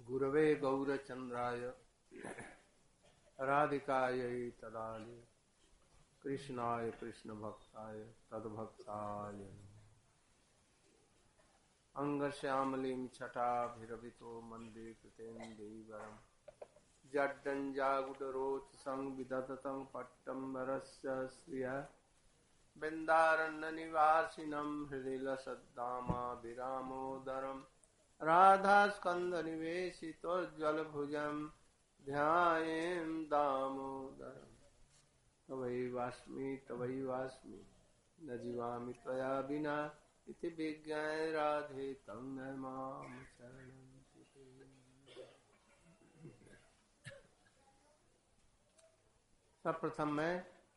गुरवे गौरचंद्राय राधिकायै तदालय कृष्णाय कृष्ण भक्ताय तद्भक्ताय अंगश्यामलीं छटाभिरभितो वन्दे कृतेन्दीवरम् जड्डञ्जागुडरोचसं विदधतं पट्टम्बरस्य श्रियः बिन्दारण्यनिवासिनं हृदि लसद्दामाभिरामोदरम् राधास्कन्धनिवेशितोज्ज्वलभुजं ध्यायेन् दामोदरम् तवैवास्मि न जीवामि त्वया विना इति विज्ञाय राधे तं मां शरणं सर्वप्रथम मैं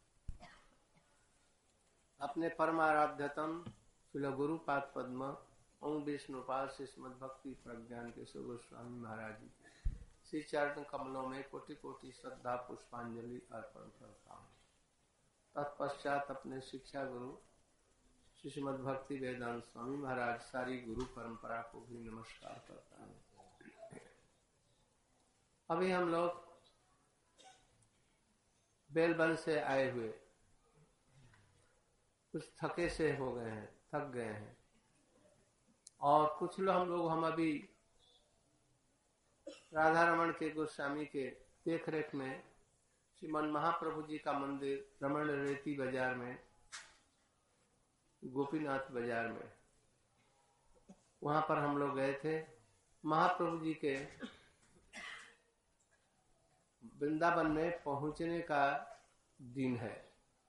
अपने परमाराध्यतम श्रील गुरुपाद पद्म ओम विष्णुपाद श्रीमद् भक्ति प्रज्ञान के गोस्वामी महाराज जी श्री चरण कमलों में कोटि कोटि श्रद्धा पुष्पांजलि अर्पण करता हूँ। तत्पश्चात अपने शिक्षा गुरु श्रीमद् भक्ति वेदांत स्वामी महाराज सारी गुरु परंपरा को भी नमस्कार करता हूँ। अभी हम लोग बेलबन से आए हुए कुछ थके से हो गए हैं, थक गए हैं, और कुछ लोग हम अभी राधा रमन के गोस्वामी के देख रेख में श्रीमन महाप्रभु जी का मंदिर रमन रेती बाजार में, गोपीनाथ बाजार में, वहां पर हम लोग गए थे। महाप्रभु जी के वृंदावन में पहुंचने का दिन है।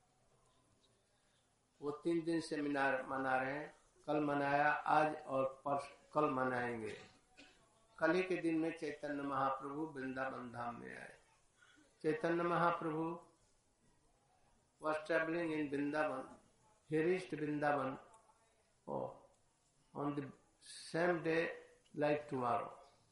वो 3 दिन सेमिनार मना रहे हैं, कल मनाया, आज और कल मनाएंगे। कल ही के दिन में चैतन्य महाप्रभु वृंदावन धाम में आए। Chaitanya Mahaprabhu was traveling in Vrindavan. He reached Vrindavan on the same day like tomorrow.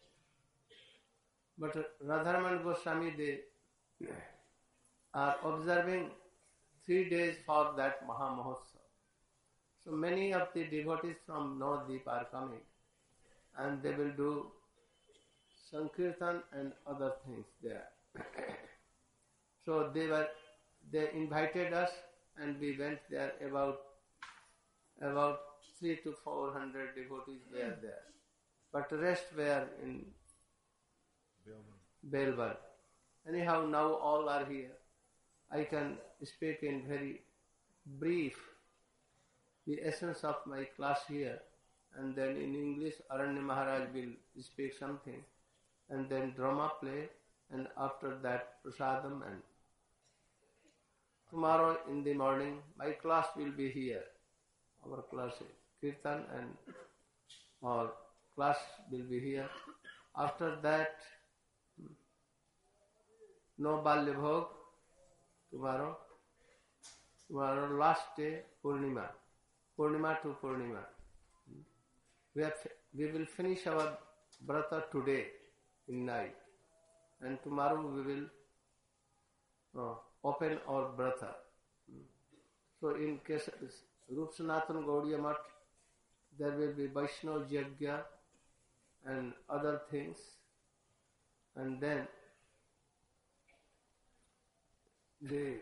But Radharaman Goswami, they are observing 3 days for that Mahamahotsav. So many of the devotees from Navadvip are coming, and they will do Sankirtan and other things there. So they invited us, and we went there. About 300 to 400 devotees were there, but the rest were in Belbar. Anyhow, now all are here. I can speak in very brief the essence of my class here, and then in English Aranya Maharaj will speak something, and then drama play, and after that prasadam, and tomorrow in the morning my class will be here. Our class is Kirtan, and our class will be here. After that, no Balya Bhog. Tomorrow last day, Purnima to Purnima. We will finish our brata today in night, and tomorrow we will open our brata. So in case Rup Sanatan Gaudiya Math, there will be Vaishnav Yajna and other things, and then the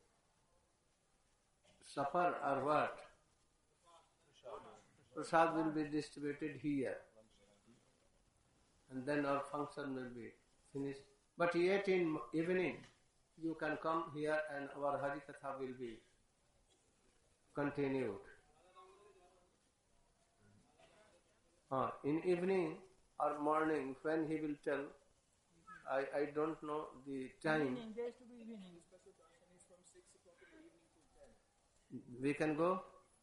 supper or what? Prasad will be distributed here, and then our function will be finished. But yet in evening, you can come here and our Harikatha will be continued. In evening or morning, when he will tell, I don't know the time. We can go.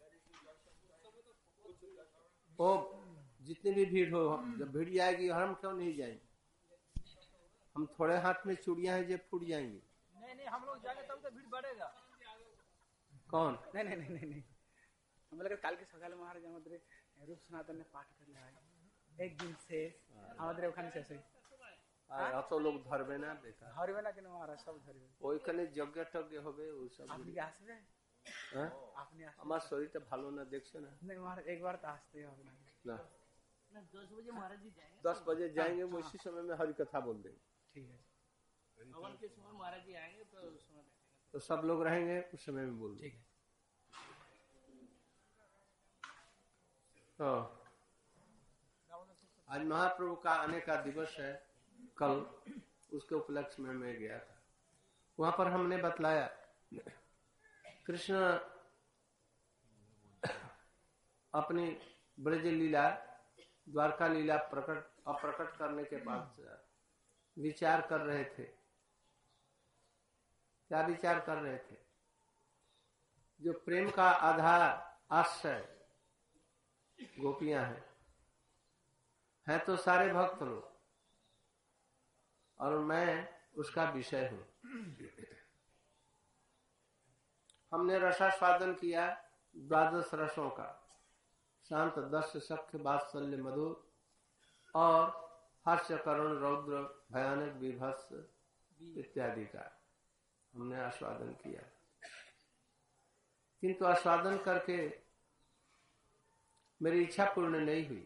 ओ जितनी भी भीड़ हो, जब भीड़ जाएगी हम क्यों नहीं जाएंगे? हम थोड़े हाथ में चूड़ियां हैं जो फूट जाएंगी। नहीं, हम लोग जाएंगे तब तो भीड़ बढ़ेगा। कौन? नहीं। हम लोग कल के सकाल महाराज हमारे रूप सनातन ने पाठ कर लिया है। एक दिन से हमारे ওখানে শেষে আর এত লোক ধরবে না, বেকার ধরবে না কেন মহারাজ, সব ধরবে। ওইখানে যজ্ঞ টজ্ঞ হবে, ওই সব। আপনি কি আসবে? হ্যাঁ, আপনি আসবে। আমার শরীরটা ভালো না, দেখছো না? नहीं महाराज, एक बार तो আসতেই হবে না। 10 बजे महाराज जी जाएंगे। 10 बजे जाएंगे, वो इसी समय में हरि कथा बोल देंगे। ठीक है, हवन के समय महाराज जी आएंगे तो उस समय तो सब लोग रहेंगे, उस समय में बोल। ठीक है। तो आज महाप्रभु का आने का दिवस है, कल उसके उपलक्ष्य में मैं गया था। वहां पर हमने बतलाया कृष्ण अपनी ब्रज लीला, द्वारका लीला अप्रकट करने के बाद विचार कर रहे थे। क्या विचार कर रहे थे? जो प्रेम का आधार आश्रय गोपियां हैं तो सारे भक्त लोग, और मैं उसका विषय हूं। हमने रसास्वादन किया 12 रसों का, शांत, दस्य, सख्य, वात्सल्य, मधुर और हास्य, करुण, रौद्र, भयानक, विभत्स इत्यादि का हमने आस्वादन किया। किंतु आस्वादन करके मेरी इच्छा पूर्ण नहीं हुई,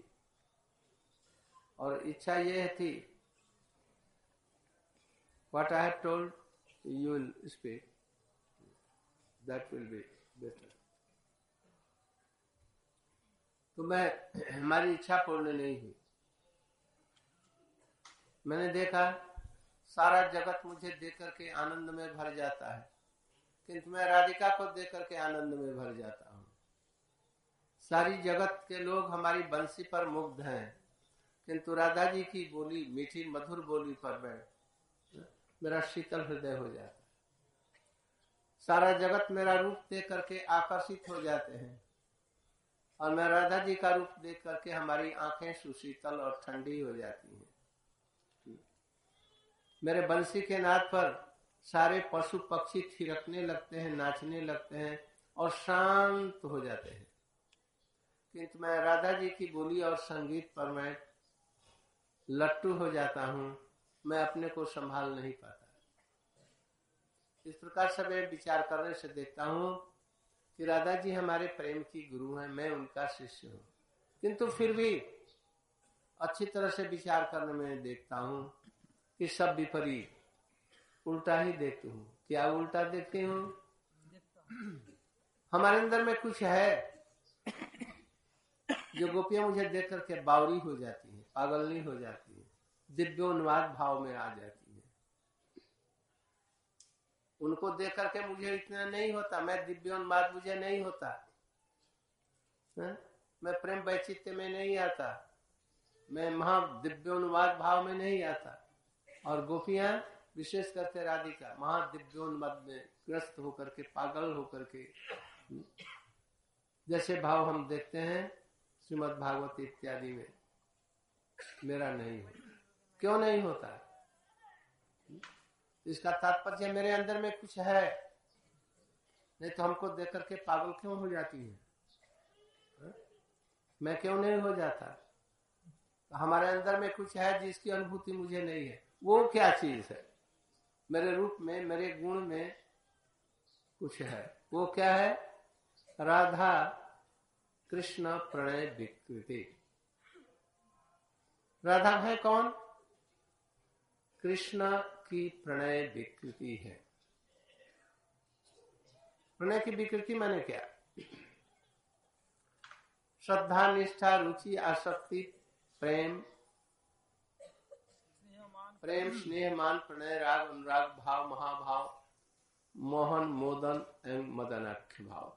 और इच्छा यह थी, what I have told you will speak, that will be better. तो हमारी इच्छा पूर्ण नहीं हुई। मैंने देखा सारा जगत मुझे देख करके आनंद में भर जाता है, किंतु मैं राधिका को देख करके आनंद में भर जाता हूँ। सारी जगत के लोग हमारी बंसी पर मुग्ध हैं, किंतु राधा जी की बोली, मीठी मधुर बोली पर मेरा शीतल हृदय हो जाता है। सारा जगत मेरा रूप देख करके आकर्षित हो जाते हैं, और मैं राधा जी का रूप देख करके हमारी आंखें सुशीतल और ठंडी हो जाती हैं। मेरे बंसी के नाद पर सारे पशु पक्षी थिरकने लगते हैं, नाचने लगते हैं और शांत हो जाते हैं, किंतु मैं राधा जी की बोली और संगीत पर मैं लट्टू हो जाता हूँ, मैं अपने को संभाल नहीं पाता। इस प्रकार से मैं विचार करने से देखता हूँ कि राधा जी हमारे प्रेम की गुरु हैं, मैं उनका शिष्य हूँ, किंतु फिर भी अच्छी तरह से विचार करने में देखता हूँ कि सब विपरीत, उल्टा ही देखती हूँ। क्या उल्टा देखती हूँ? हमारे अंदर में कुछ है जो गोपियां मुझे देख करके बावरी हो जाती है, पागलनी हो जाती है, दिव्योन्माद भाव में आ जाती है। उनको देख करके मुझे इतना नहीं होता, मैं दिव्योन्माद मुझे नहीं होता, मैं प्रेम वैचित्य में नहीं आता, मैं महा दिव्योन्माद भाव में नहीं आता। और गोपियां विशेष करके राधिका महादिव्योन्माद में ग्रस्त होकर के, पागल होकर के, जैसे भाव हम देखते हैं श्रीमद् भागवत इत्यादि में, मेरा नहीं होता। क्यों नहीं होता? इसका तात्पर्य मेरे अंदर में कुछ है, नहीं तो हमको देख करके पागल क्यों हो जाती है? मैं क्यों नहीं हो जाता? हमारे अंदर में कुछ है जिसकी अनुभूति मुझे नहीं है। वो क्या चीज है? मेरे रूप में, मेरे गुण में कुछ है। वो क्या है? राधा कृष्ण प्रणय विकृति। राधा है कौन? कृष्ण की प्रणय विकृति है। प्रणय की विकृति माने क्या? श्रद्धा, निष्ठा, रुचि, आसक्ति, प्रेम, स्नेह, मान, प्रणय, राग, अनुराग, भाव, महाभाव, मोहन, मोदन एवं मदनाख्य भाव।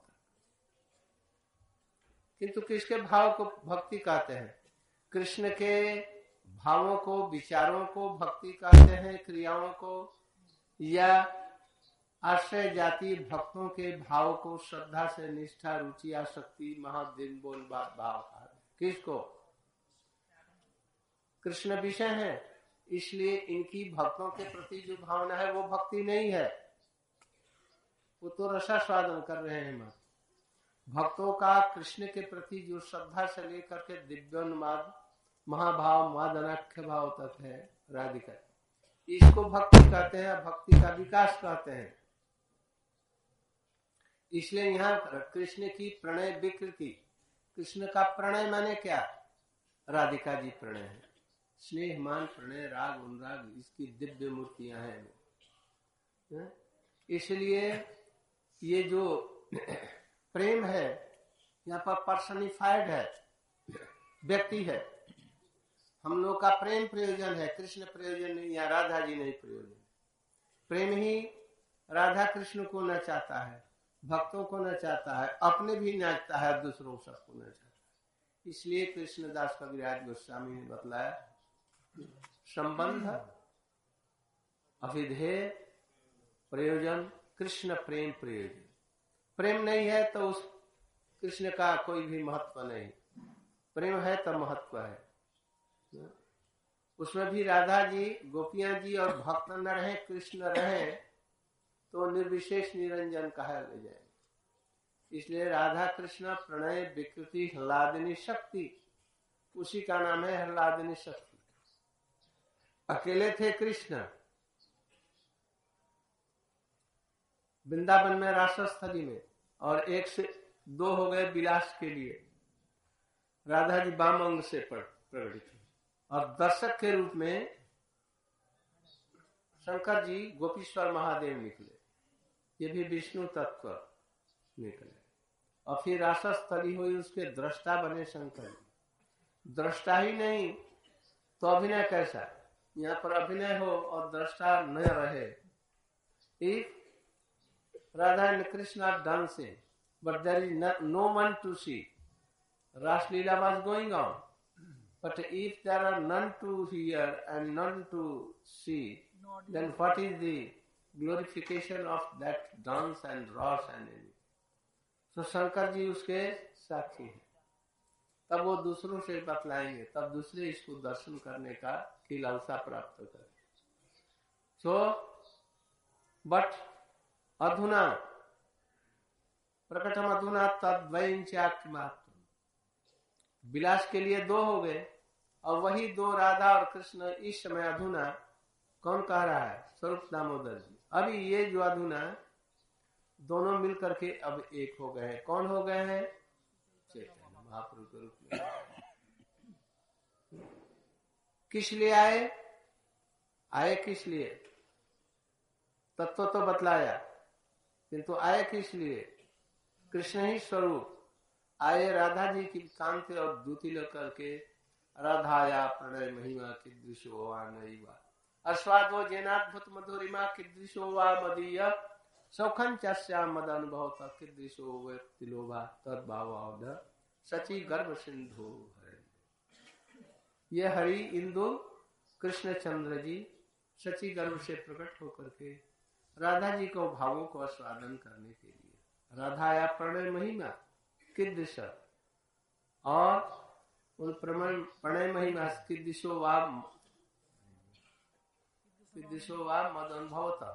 किंतु किसके भाव को भक्ति कहते हैं? कृष्ण के भावों को, विचारों को भक्ति कहते हैं, क्रियाओं को, या आश्रय जाति भक्तों के भाव को, श्रद्धा से, निष्ठा, रुचि, आसक्ति, महादिन बोल भाव किसको? कृष्ण विषय है, इसलिए इनकी भक्तों के प्रति जो भावना है वो भक्ति नहीं है, वो तो रसास्वादन कर रहे हैं। भक्तों का कृष्ण के प्रति जो श्रद्धा से लेकर के दिव्योन्माद, महाभाव, मादनाख्य भाव तक है राधिका, इसको भक्ति कहते हैं, भक्ति का विकास कहते हैं। इसलिए यहाँ कृष्ण की प्रणय विकृति, कृष्ण का प्रणय माने क्या? राधिका जी प्रणय है। स्नेहमान प्रणय राग अनुराग इसकी दिव्य मूर्तियां हैं वो। इसलिए ये जो प्रेम है यहाँ पर पर्सनिफाइड है, व्यक्ति है। हम लोग का प्रेम प्रयोजन है, कृष्ण प्रयोजन नहीं, या राधा जी नहीं प्रयोजन। प्रेम ही राधा कृष्ण को नचाता है, भक्तों को नचाता है, अपने भी नाचता है, दूसरों सबको नचाता है। इसलिए कृष्णदास कविराज गोस्वामी ने बतलाया संबंध अभिधेय प्रयोजन कृष्ण प्रेम प्रयोजन। प्रेम नहीं है तो उस कृष्ण का कोई भी महत्व नहीं, प्रेम है तो महत्व है। उसमें भी राधा जी, गोपियां जी और भक्त न रहे, कृष्ण रहे तो निर्विशेष निरंजन कहा ले जाए। इसलिए राधा कृष्ण प्रणय विकृति ह्लादिनी शक्ति, उसी का नाम है ह्लादिनी शक्ति। अकेले थे कृष्ण वृंदावन में रासस्थली में, और 1 से 2 हो गए विलास के लिए। राधा जी वाम अंग से प्रकटित हुए और दर्शक के रूप में शंकर जी गोपीश्वर महादेव निकले, ये भी विष्णु तत्व निकले। और फिर रासस्थली हुई, उसके दृष्टा बने शंकर जी। दृष्टा ही नहीं तो अभिनय कैसा? यहाँ पर अभिनय हो और दृष्टा न रहे। If Radha and Krishna are dancing, but there is no one to see, Ras Leela was going on. But if there are none to hear and none to see, then what is the glorification of that dance and Ras and anything? So Shankar ji उसके साक्षी हैं। तब वो दूसरों से बतलाएंगे, तब दूसरे इसको दर्शन करने का की लालसा प्राप्त करें। So, but अधुना प्रकटम अधुना तद्वयंचात्मात्म, विलास के लिए 2 हो गए, और वही 2 राधा और कृष्ण इस समय अधुना कौन कह रहा है? स्वरूप दामोदर जी। अभी ये जो अधुना दोनों मिल करके अब एक हो गए हैं। कौन हो गए हैं? चैतन्य महाप्रभु के रूप में। किस लिए आए? आए किस लिए? तत्व तो बतलाया, किंतु आए किस लिए? कृष्ण ही स्वरूप आए राधा जी की कांति और दूती लेकर के। राधाया प्रणय महिमा कीदृशो वा नैवा अस्वादो जेनाद्भुत मधुरिमा कीदृशो वा मदीय सौखं चस्या मद अनुभव कीदृशो व्यक्तिलोभा तद्भावावध सची गर्भ सिंधु हरे। ये हरि इंदु कृष्ण चंद्र जी सची गर्भ से प्रकट होकर के राधा जी को भावों को आस्वादन करने के लिए। राधाया प्रणय महिमा कीदृश, और उन प्रणय महिमा कीदृशो वा मद अनुभवता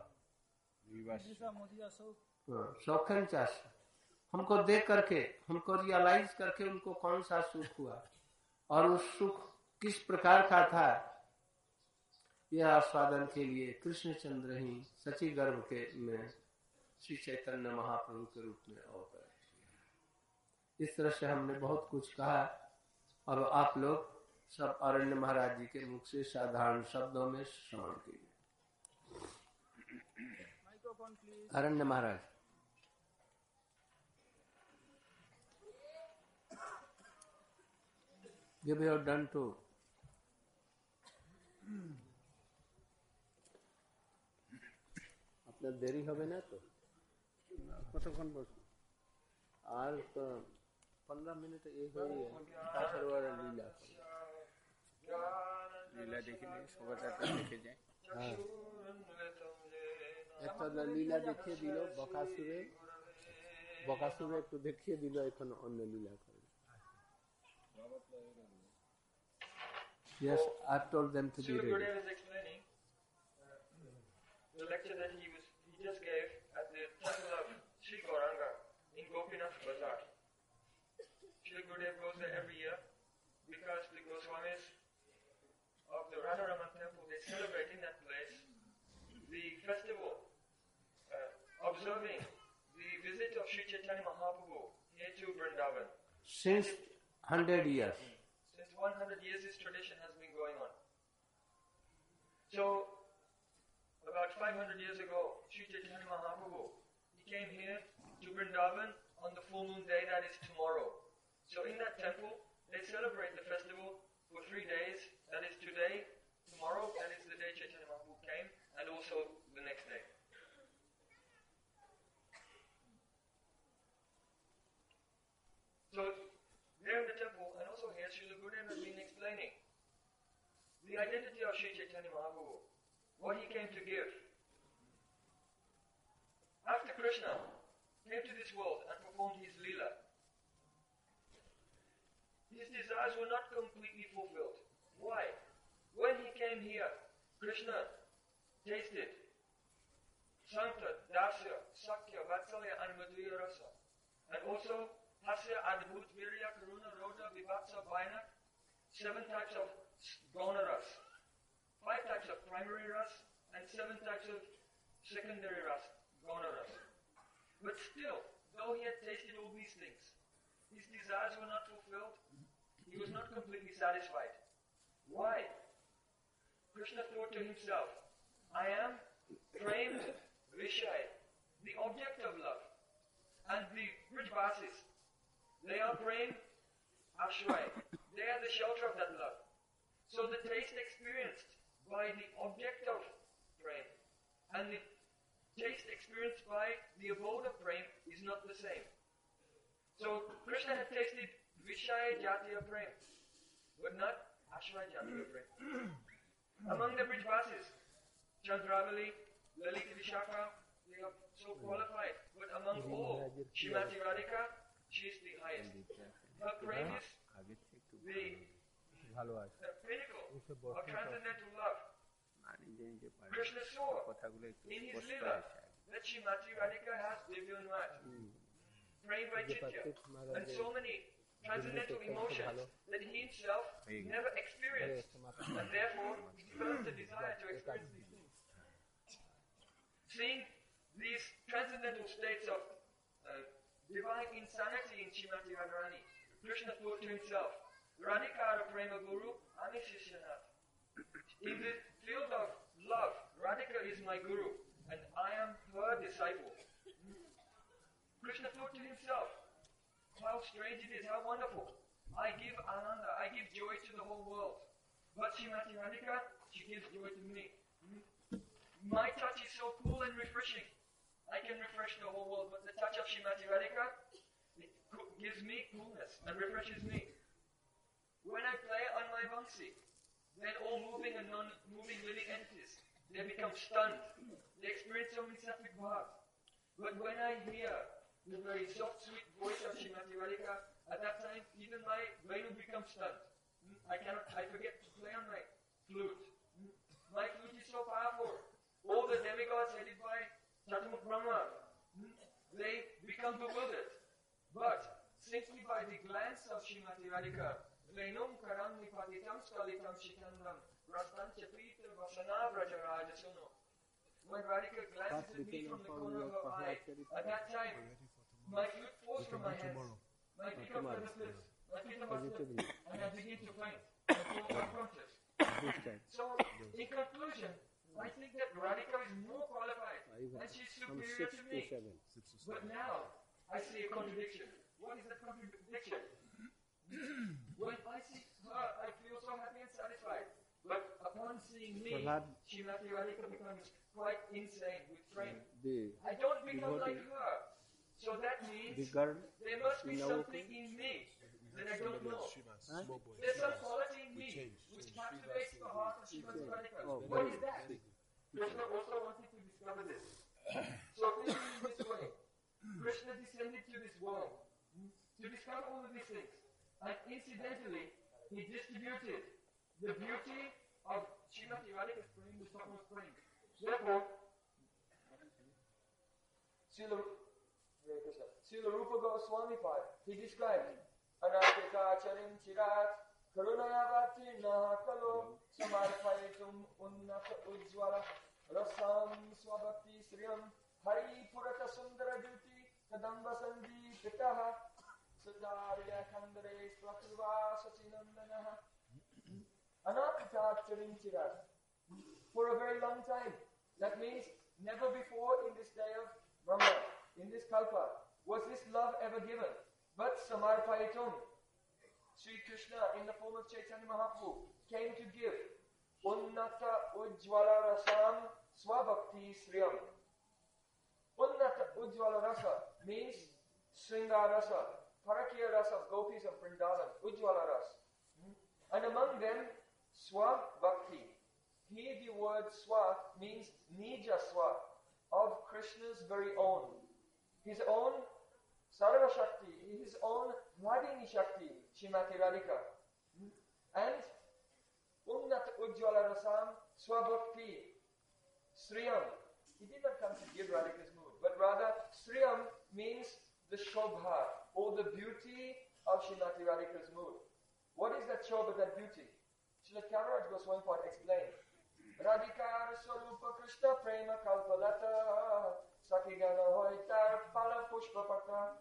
सौखन चाश, हमको देख करके, हमको रियलाइज करके उनको कौन सा सुख हुआ और उस सुख किस प्रकार का था, यह आस्वादन के लिए कृष्णचंद्र ही सची गर्भ के में श्री चैतन्य महाप्रभु के रूप में अवतरण किया। इस तरह से हमने बहुत कुछ कहा। अब आप लोग सब अरण्य महाराज जी के मुख से साधारण शब्दों में श्रवण कीजिए। अरण्य महाराज। You have done to আপনার দেরি হবে না তো? কতক্ষণ বসবো? আর তো 15 মিনিট এই হয়ে তাছাড়া লীলা লীলা দেখে নিই, সবার একটা দেখে যায়। হ্যাঁ, একটা লীলা দেখিয়ে দিল বকাসুরে একটু দেখিয়ে দিল, এখন অন্য লীলা করে। Yes, I've told them to be ready. Gurudev is explaining the lecture that he just gave at the temple of Sri Gauranga in Gopinath Bazar. Sri Gurudev goes there every year because the Goswamis of the Radharaman temple, they celebrate in that place the festival observing the visit of Sri Chaitanya Mahaprabhu here to Vrindavan. Since 100 years. Since 100 years this tradition has been going on. So, about 500 years ago, Sri Chaitanya Mahaprabhu, he came here to Vrindavan on the full moon day, that is tomorrow. So in that temple, they celebrate the festival for 3 days, that is today, tomorrow, that is the day Chaitanya Mahaprabhu came, and also the next day. So, there in the temple, and also here, Srila Gurudev has been explaining the identity of Sri Chaitanya Mahaprabhu, what he came to give. After Krishna came to this world and performed his Leela, his desires were not completely fulfilled. Why? When he came here, Krishna tasted Sankta, Dasya, Sakya, Vatsalya and Madhurya Rasa, and also Hasya, Adbhut, Virya, Karuna, Roja, Vivatsa, Vaina, 7 types of Gauna Ras, 5 types of primary Ras, and 7 types of secondary Ras, Gauna Ras. But still, though he had tasted all these things, his desires were not fulfilled. He was not completely satisfied. Why? Krishna thought to himself, I am Prem Vishay, the object of love. And the Brijvasis, they are Prem Ashray. They are the shelter of that love. So the taste experienced by the object of Prem and the taste experienced by the abode of Prem is not the same. So Krishna had tasted Vishaya Jatiya Prem, but not Ashray Jatiya Prem. Among the Brijvasis, Chandravali, Lalita Vishaka, they are so qualified. But among all, Shrimati Radhika, she is the highest. Her Prem is the pinnacle of transcendental love. Krishna saw in his Leela that Shrimati Radhika has Divyanmat, Prem Vaititya, and so many transcendental emotions that he himself never experienced, and therefore he developed a desire to experience these things. Seeing these transcendental states of divine insanity in Shrimati Radharani, Krishna thought to himself, Radhika Prema Guru, Ami Shishyanath. In the field of love, Radhika is my Guru, and I am her disciple. Krishna thought to himself, how strange it is, how wonderful. I give ananda, I give joy to the whole world. But Shrimati Radhika, she gives joy to me. My touch is so cool and refreshing. I can refresh the whole world, but the touch of Shrimati Radhika, it gives me coolness and refreshes me. When I play on my Vamsi, then all moving and non-moving living entities, they become stunned. They experience so many sattvic bhavs. But when I hear the very soft, sweet voice of Shrimati Radhika, at that time, even my Venu becomes stunned. I forget to play on my flute. My flute is so powerful. All the demigods headed by Chaturmukh Brahma, they become bewildered. But simply by the glance of Shrimati Radhika, Venum karam nipatitam skalitam shikandam rastan chapita vasana vrajarajasono. When Radhika glances at me from the corner of her eye, at that time, my flute falls from my hands. My feet are featherless, my feet are muscular, and I begin to faint. I fall unconscious. So, in conclusion, I think that Radhika is more qualified and she's superior to me. But now, I see a contradiction. What is that contradiction? When I see her, I feel so happy and satisfied. But upon seeing me, Shrimati Radhika becomes quite insane with prem. I don't become like her. So that means there must be something in me that I don't know. There's some quality in me which captivates the heart of Shrimati Radhika. What is that? Krishna also wanted to discover this. So thinking in this way, Krishna descended to this world to discover all of these things. And incidentally, he distributed the beauty of Shrimati Radhika's prem, the topmost prem. Therefore, Srila Rupa Goswami Pad, he described Anartika Charim Chirat Karunayavati Nahakalo Samarpaitum Unnata Ujjwala Rasam Swabhakti Sriyam Hari Purata Sundara Juti Kadamba Sandi Pitaha Sudarya Kandare Swakriva Sachinandanaha Anapita Charinchirat. For a very long time. That means never before in this day of Brahma, in this Kalpa, was this love ever given. But Samarpayitum, Sri Krishna in the form of Chaitanya Mahaprabhu came to give Unnata Ujjvala Rasam Swabhakti Sriyam. Unnata Ujjvala Rasa means Sringa Rasa, Parakiya Rasa of gopis of Vrindavan, Ujjvala Rasa. And among them, Swabhakti. Here the word Swa means Nija Swa, of Krishna's very own. His own Sarva Shakti, his own Radhini Shakti, Shrimati Radhika. And Unnat Ujjvala Rasam Swabhakti Sriyam. He did not come to give Radhika's mood, but rather Sriyam means the Shobha, or the beauty of Shrimati Radhika's mood. What is that Shobha, that beauty? Srila Kaviraj Goswami explained. Radhikar Swarupa Krishna Prema Kalpalata Sakigana Hoitar Pala Pushpapata.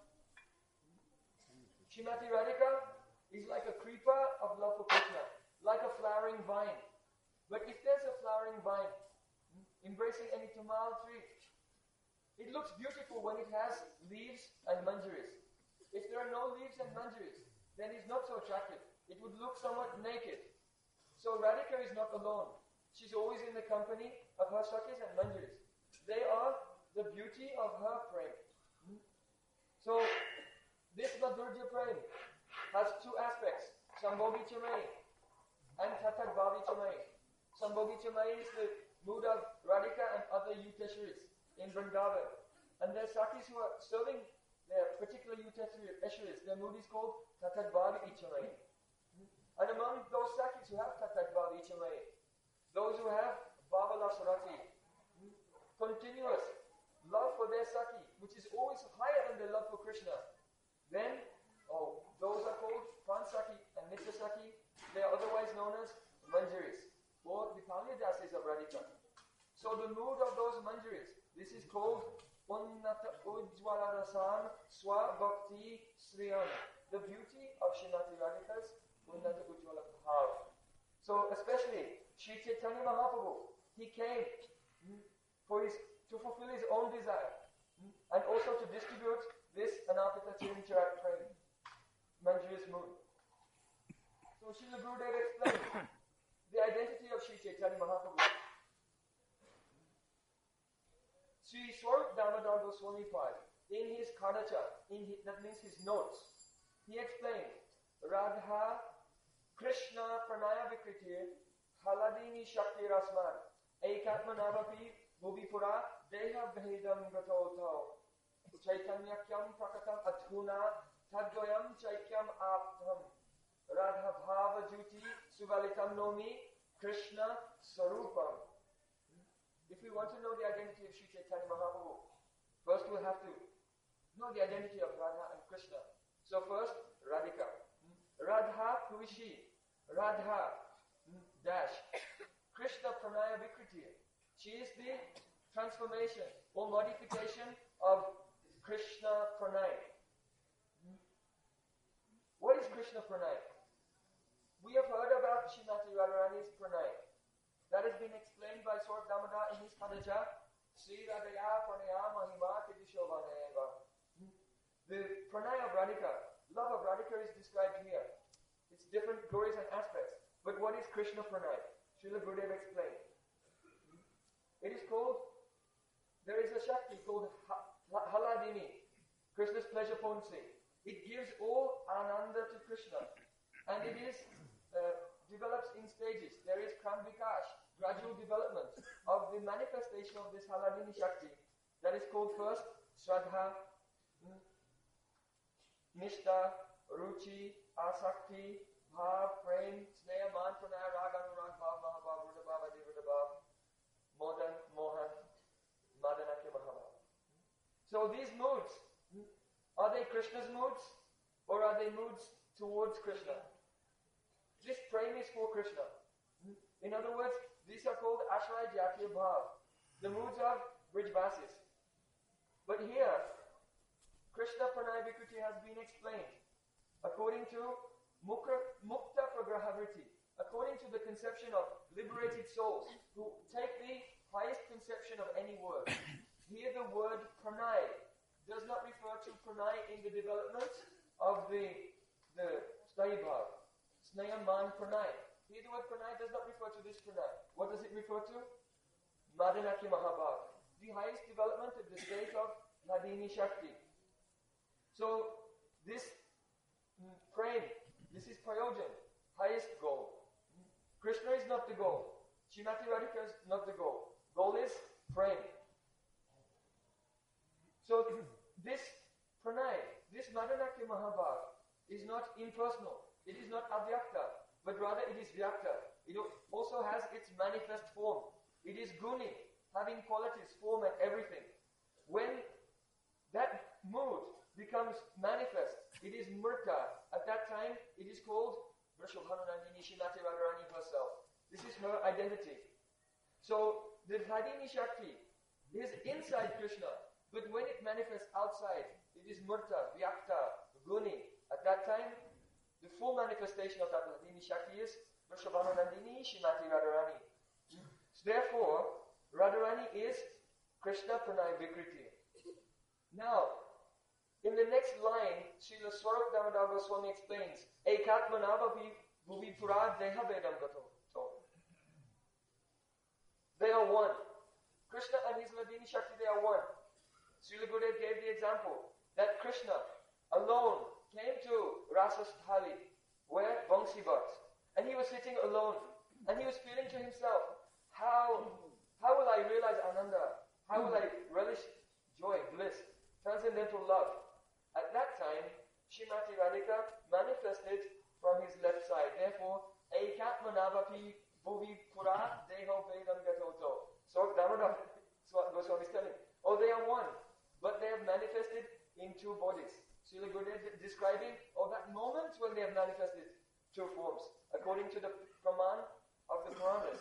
Shrimati Radhika is like a creeper of love for Krishna, like a flowering vine. But if there's a flowering vine embracing any tamal tree, it looks beautiful when it has leaves and manjaris. If there are no leaves and manjaris, then it's not so attractive. It would look somewhat naked. So Radhika is not alone. She's always in the company of her Sakhis and Manjaris. They are the beauty of her prem. So, this Madhurya prem has two aspects, Sambhogi Chamai and Tathak Bhavi Chamai. Sambhogi Chamai is the mood of Radhika and other Yuteshwaris in Vrindavan. And their Sakhis who are serving their particular Yuteshwaris, their mood is called Tathak Bhavi Chamai. And among those Sakhis who have Tathak Bhavi Chamai, those who have Bhavala Sarati, continuous love for their Sakhi, which is always higher than their love for Krishna, then, those are called Pransakhi and Nitya Sakhi. They are otherwise known as Manjaris, or the Kalyajasis of Radhika. So the mood of those Manjaris, this is called Unnata Ujjvala Rasan Swa Bhakti Sriyam, the beauty of Shrimati Radhika's Unnata Ujjvala Bhav. So especially Sri Chaitanya Mahaprabhu, he came to fulfill his own desire and also to distribute this Anapita Chirincharat prem, Manjari's mood. So Srila Gurudev explained the identity of Sri Chaitanya Mahaprabhu. Sri Swarup Damodar Goswami Pad, in his Kadacha, that means his notes, he explained, Radha Krishna Pranaya Vikriti Haladini Shakti Rasman Ekatma Navapi Bhuvipura Deha Bhedam Gatoto Chaitanyakyam Prakatam Adhuna Tadgoyam Chaikyam Aptam Radha Bhava Juti Suvalitam Nomi Krishna Sarupam. If we want to know the identity of Sri Chaitanya Mahaprabhu, first we'll have to know the identity of Radha and Krishna. So first, Radhika. Radha Kuvishi. Radha dash. Krishna Pranaya Vikriti. She is the transformation or modification of Krishna Pranay. What is Krishna Pranay? We have heard about Shrimati Radharani's Pranay. That has been explained by Swarup Damodar in his Kadacha, Sri Radhaya Pranaya Mahima Tidishovanayeva. The Pranay of Radhika, love of Radhika is described here. It's different glories and aspects. But what is Krishna Pranay? Srila Gurudev explained. It is called, there is a Shakti called Haladini, Krishna's pleasure potency. It gives all Ananda to Krishna. And it is develops in stages. There is Kramvikash, gradual development of the manifestation of this Haladini Shakti. That is called first Shraddha, Nishtha, Ruchi, Asakti, Bhav, Prem, Sneha, Man, Pranaya, Raga, Anurag, Bhav, Mahabhav, Ruda Bhav, Adiruda Bhav, Modan, Mohan, Madanakya Mahabhav. So these moods, are they Krishna's moods or are they moods towards Krishna? This prem is for Krishna. In other words, these are called Ashraya Jatiya Bhav, the moods of Brijvasis. But here, Krishna Pranaya Vikriti has been explained according to Mukta Pragrahavritti, according to the conception of liberated souls who take the highest conception of any word. Here the word pranay does not refer to pranay in the development of the Snaibhav, Snayaman pranay. Here the word pranay does not refer to this pranay. What does it refer to? Madanaki Mahabhav, the highest development of the state of Hladini Shakti. So this prem, this is prayojan, highest goal. Krishna is not the goal. Srimati Radhika is not the goal. Goal is prem. So this pranay, this Madanaki Mahabhav is not impersonal. It is not avyakta, but rather it is vyakta. It also has its manifest form. It is guni, having qualities, form and everything. When that mood becomes manifest, it is murta. At that time, it is called Vrishabhananandini Srimati Radharani herself. This is her identity. So the Hladini Shakti is inside Krishna, but when it manifests outside, it is murta, vyakta, guni. At that time, the full manifestation of that Hladini Shakti is Vrishabhananandini Srimati Radharani. Therefore, Radharani is Krishna Pranay Vikriti. Now, in the next line, Srila Swarup Damodar Goswami explains, Ekatmanava bhuvi pura deha vedam gato. They are one. Krishna and his Hladini Shakti, they are one. Srila Gurudev gave the example that Krishna alone came to Rasasthali, where Vamsi was, and he was sitting alone, and he was feeling to himself, how will I realize Ananda? How will I relish joy, bliss, transcendental love? At that time, Srimati Radhika manifested from his left side. Therefore, Ekatmanavapi bhuvi pura deho vedam gatoto. So Damodar Goswami is telling, oh, they are one, but they have manifested in two bodies. Srila Gurudev describing, that moment when they have manifested two forms, according to the Praman of the Puranas.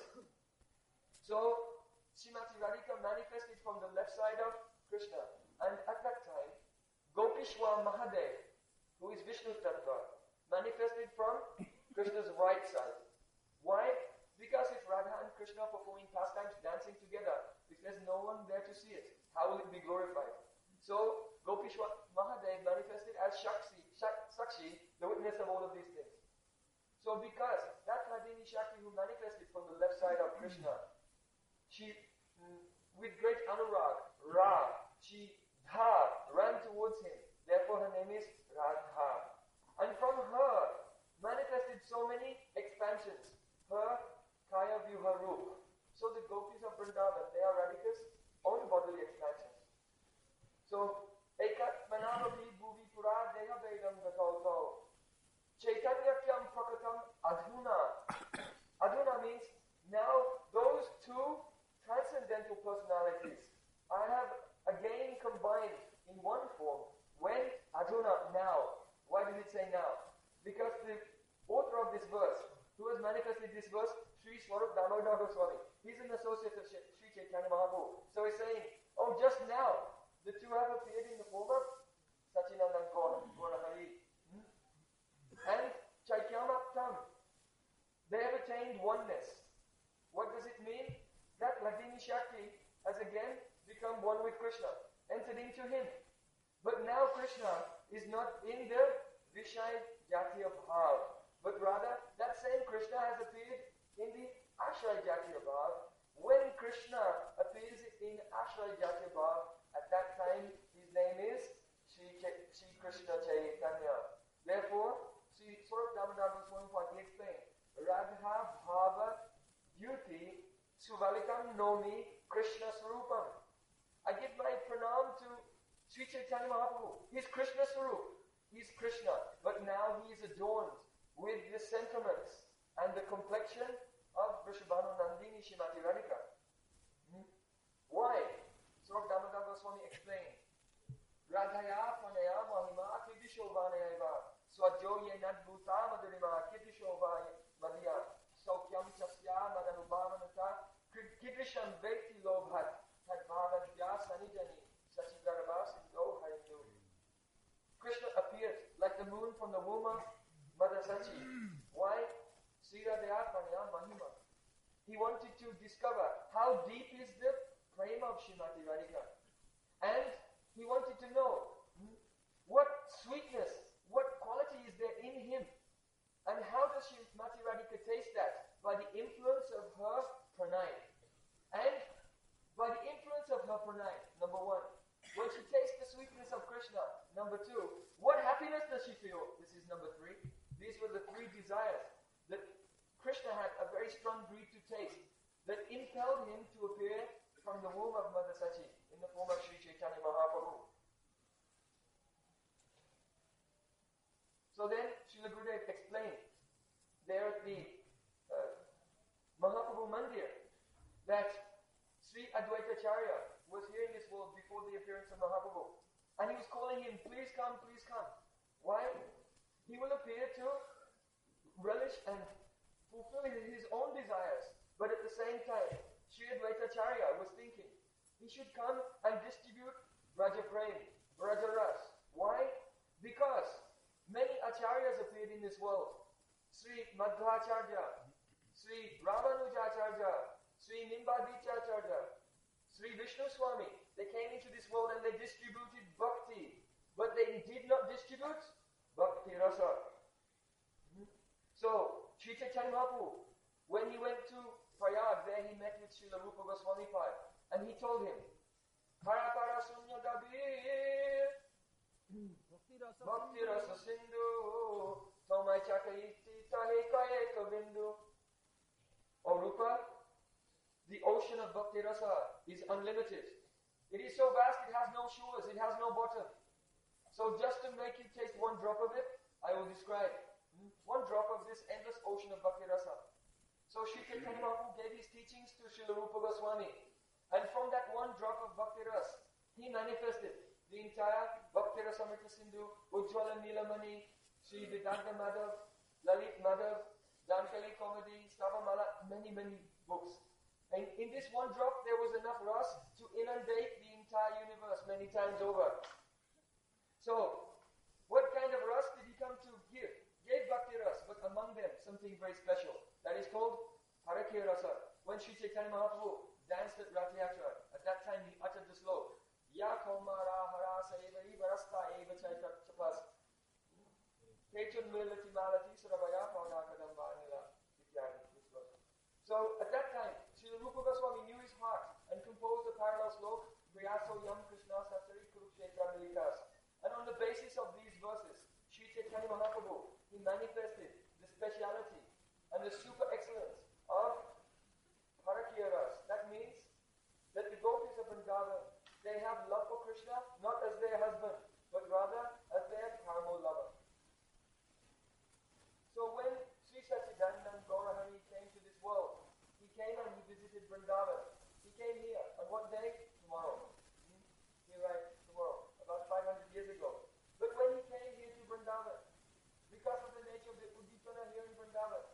So, Srimati Radhika manifested from the left side of Krishna. And at that time, Gopishwa Mahadev, who is Vishnu Tattva, manifested from Krishna's right side. Why? Because if Radha and Krishna are performing pastimes, dancing together, if there's no one there to see it, how will it be glorified? So, Gopishwa Mahadev manifested as Sakshi, the witness of all of these things. So because that Hladini Shakti who manifested from the left side of Krishna, she, with great anurag, she ran towards him. Therefore her name is Radha. And from her manifested so many expansions. Her Kaya Vyuha Rup. So the gopis of Vrindavan, they are Radhika's own bodily expansions. So, Ekat Manavapi Bhuvi Pura Deha Vedam Gatauto. Chaitanya Kyam Prakatam Adhuna. Adhuna means now those two transcendental personalities I have again combined in one form. When? Adhuna, now. Why did it say now? Because the author of this verse, who has manifested this verse, Sri Swarup Damodar Goswami, he's an associate of Sri Chaitanya Mahaprabhu. So he's saying, oh, just now, the two have appeared in the form of Sachinandan Gaura Hari. And Chaityamaptam. They have attained oneness. What does it mean? That Hladini Shakti has again become one with Krishna, entered into him. But now Krishna is not in the Vishai Jatiya Bhav, but rather that same Krishna has appeared in the Ashray Jatiya Bhav. When Krishna appears in Ashray Jatiya Bhav, at that time his name is Sri Krishna Chaitanya. Therefore, Sri Swarup Damodar Goswami Pati explained, Radha Bhava Yuti Suvalikam Nomi Krishna Swarupam. I give my pranam to Sri Chaitanya Mahaprabhu. He's Krishna Swarup. He's Krishna. But now he is adorned with the sentiments and the complexion of Vrishabhanu Nandini Srimati Radhika. Why? Swarup Damodar Goswami explained, Radhaya Panaya Mahima Kidishovanayava Swajo Yenad Bhuta Madhurima Kidishovaya Madhya Saukyam Chasya Madanubhavanata Kidrisham Vekti Lobhat Tadbhavadya Sanijani Sachidarabha Siddho Harindu. Krishna appeared like the moon from the womb of Mother Sachi. Why? Sri Radhaya he wanted to discover how deep is the prema of Srimati Radhika. And he wanted to know what sweetness, what quality is there in him. And how does Srimati Radhika taste that? By the influence of her pranay. And by the influence of her pranay, number one. When she tastes the sweetness of Krishna, number two. What happiness does she feel? This is number three. These were the three desires that Krishna had a very strong greed to taste, that impelled him to appear from the womb of Mother Sachi in the form of Sri Chaitanya Mahaprabhu. So then Srila Gurudev explained there at the Mahaprabhu Mandir that Sri Advaita Acharya was here in this world before the appearance of Mahaprabhu. And he was calling him, please come, please come. Why? He will appear to relish and fulfill his own desires. But at the same time, Sri Advaita Acharya was thinking, he should come and distribute Braja Prem, Braja Ras. Why? Because many acharyas appeared in this world. Sri Madhvacharya, Sri Ramanujacharya, Sri Nimbadicharya, Sri Vishnu Swami. They came into this world and they distributed bhakti. But they did not distribute bhakti rasa. So, Sri Chaitanya Mahaprabhu, when he went to Prayag, there he met with Srila Rupa Goswami Pad. And he told him, Harakara Sunya Gabir, Bhakti Rasa Sindhu, Tomai Chakaiti Tahe Kayeka Bindu. O Rupa, the ocean of Bhakti Rasa is unlimited. It is so vast, it has no shores, it has no bottom. So just to make you taste one drop of it, I will describe one drop of this endless ocean of Bhakti Rasa. So Sri Chaitanya Mahaprabhu gave his teachings to Srila Rupa Goswami. And from that one drop of Bhakti Rasa, he manifested the entire Bhakti Rasamrita Sindhu, Ujjwala Nilamani, Sri Vedanta Madhav, Lalit Madhav, Dankali Comedy, Stavamala, many books. And in this one drop, there was enough ras to inundate the entire universe many times over. So, what kind of ras did he come to give? Gave Bhakti Ras, but among them, something very special. That is called Harakya Rasa. When Sri Chaitanya Mahaprabhu danced at Rath Yatra, at that time he uttered the slok, Ya Kaumara Hara Saivai Varasta Eva Chaitapas. Ketun Milati Malati Surabaya Pauna Kadambanila. So, at that time, Srila Rupa Goswami knew his heart and composed a parallel slok, Vyaso Yam Krishna Satsari Kurukshetra Milikas. And on the basis of these verses, Sri Chaitanya Mahaprabhu, he manifested the speciality and the super excellence of Harakya Ras. That means that the gopis of Vrindavan, they have love for Krishna not as their husband, but rather as their karma lover. So when Sri Sachidanand Gaurahari came to this world, he came and he visited Vrindavan. He came here on what day? Tomorrow. He arrived tomorrow, about 500 years ago. But when he came here to Vrindavan, because of the nature of the Udipana here in Vrindavan,